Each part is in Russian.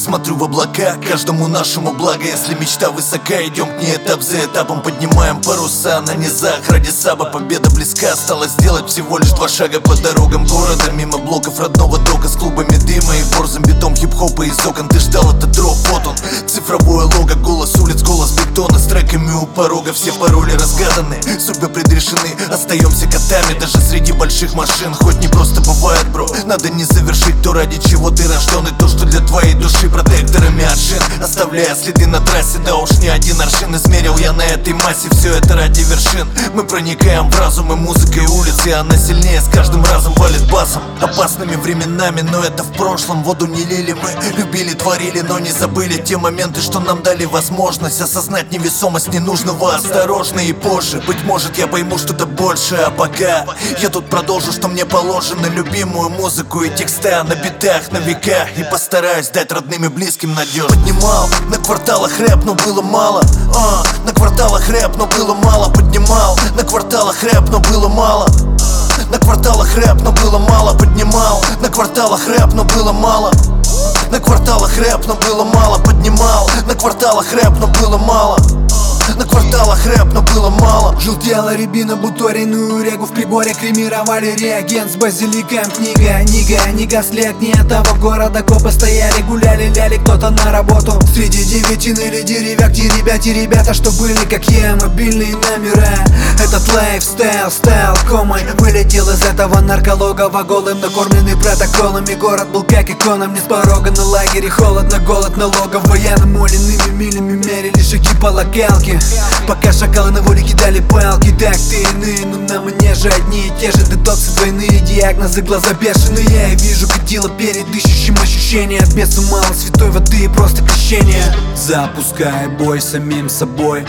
смотрю в облака, каждому нашему благо. Если мечта высока, идем к ней этап за этапом. Поднимаем паруса на низах, ради саба победа близка. Осталось сделать всего лишь 2 шага по дорогам города. Мимо блоков родного дока с клубами дыма и борзым битом хип-хопа из окон. Ты ждал этот дроп, вот он, цифровое лого. Голос улиц, голос бетона, с треками у порога. Все пароли разгаданы, судьбы предрешены. Остаемся котами даже среди больших машин. Хоть не просто бывает, бро, надо не завершить то, ради чего ты рожден, и то, что для твоей души протекторами от шин, оставляя следы на трассе. Да уж не один аршин измерил я на этой массе. Все это ради вершин. Мы проникаем в разум и музыкой улиц, и она сильнее с каждым разом валит басом. Опасными временами, но это в прошлом. Воду не лили мы, любили, творили, но не забыли те моменты, что нам дали возможность осознать невесомость ненужного. Осторожно, и позже, быть может, я пойму что-то больше. А пока я тут продолжу, что мне положено. Любимую музыку и текста на битах, на века. И постараюсь дать родным и близким надежду. Поднимал на кварталах рэп, но было мало. На кварталах рэп, но было мало. Поднимал на кварталах рэп, но было мало. На кварталах рэп, но было мало. Поднимал на кварталах рэп, но было мало. На кварталах рэп, но было мало. Поднимал на кварталах рэп, но было мало. На кварталах рэп, но было мало. Желтела рябина, буториную регу в приборе кремировали реагент с базиликом. Книга, нига, след не этого города. Копы стояли, гуляли, ляли кто-то на работу. Среди девятин или деревяк, те ребята, что были как я, мобильные номера. Этот лайфстайл, стайл комой вылетел из этого нарколога голым, накормленный протоколами. Город был как икона, мне с порога на лагере холодно, голод налогов. Военным оленными милями мерили шаги по локалке, пока шакалы на воле кидали палки. Так ты иные, но на мне же одни и те же детоксы двойные, диагнозы, глаза бешеные. Я вижу кадила перед ищущим ощущения. От беса мало святой воды и просто крещение. Запускай бой самим собой,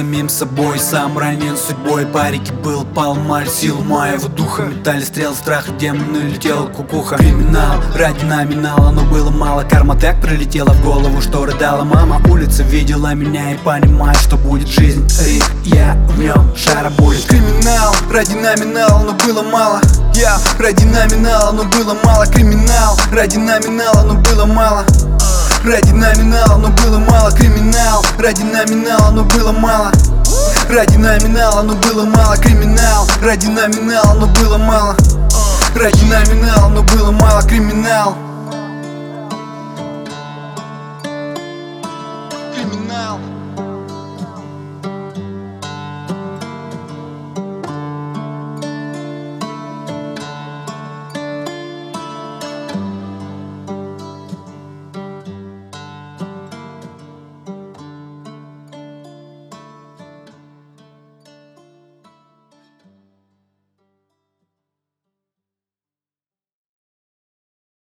сам ранен судьбой. По реке был палмаль, сил моего духа. Метали стрел, страх, демоны, летела кукуха. Криминал ради номинала, но было мало. Карма так прилетела в голову, что рыдала мама. Улица видела меня и понимает, что будет жизнь. Рик, я в нем, шарабулит. Криминал ради номинала, но было мало. Я ради номинала, но было мало. Криминал ради номинала, но было мало. Ради номинала, но было мало. Криминал ради номинала, но было мало. Ради номинала, но было мало. Криминал ради номинала, но было мало. Ради номинала, но было мало. Криминал. Криминал.